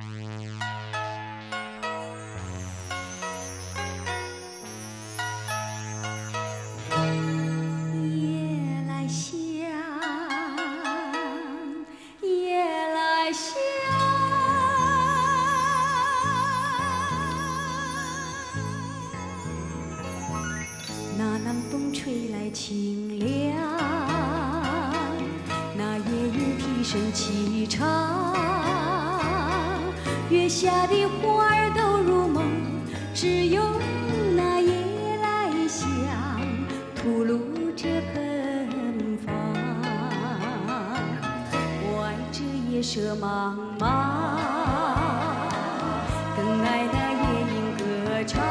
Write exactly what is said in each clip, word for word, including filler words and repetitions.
那南风吹来清凉，那夜莺啼声齐唱，月下的花儿都入梦，只有那夜来香吐露着芬芳。我爱这夜色茫茫，更爱那夜莺歌唱。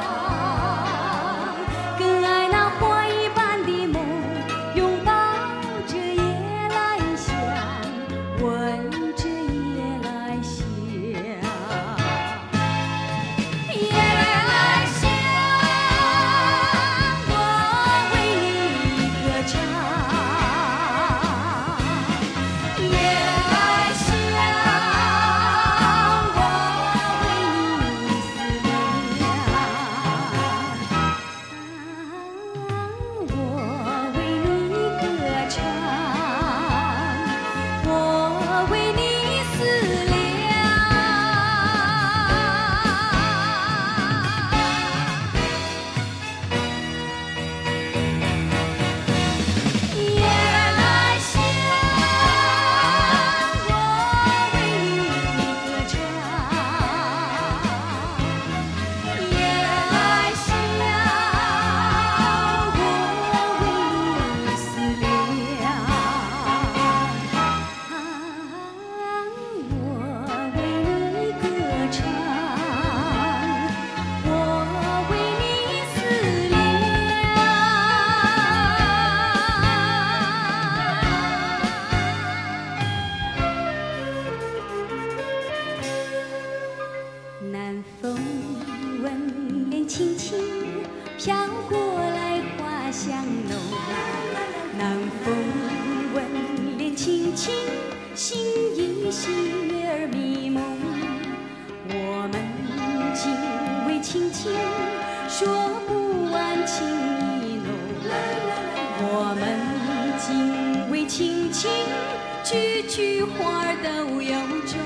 南风吻脸轻轻飘过来，花香浓。南风吻脸轻轻，心依稀月儿迷蒙。我们紧偎轻轻，说不完情意浓。我们紧偎轻轻，句句话都有衷。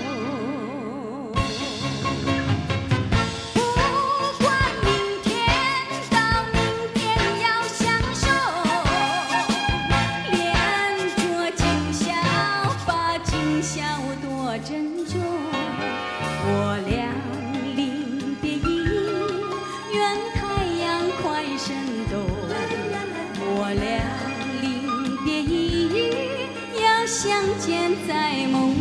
珍重，我俩临别意，愿太阳快升东。我俩临别意，要相见在梦。